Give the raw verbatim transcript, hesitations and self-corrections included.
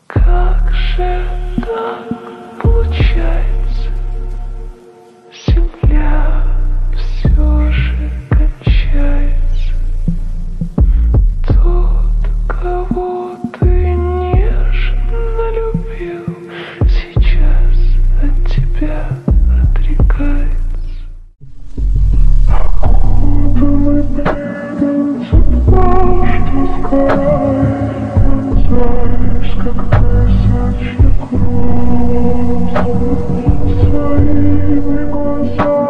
Как же так получается? Земля все же кончается. Тот, кого ты нежно любил, сейчас от тебя отрекается. Окутанный пледом судьба, что сгорает, знаешь, как тысячи кровь своими глазами.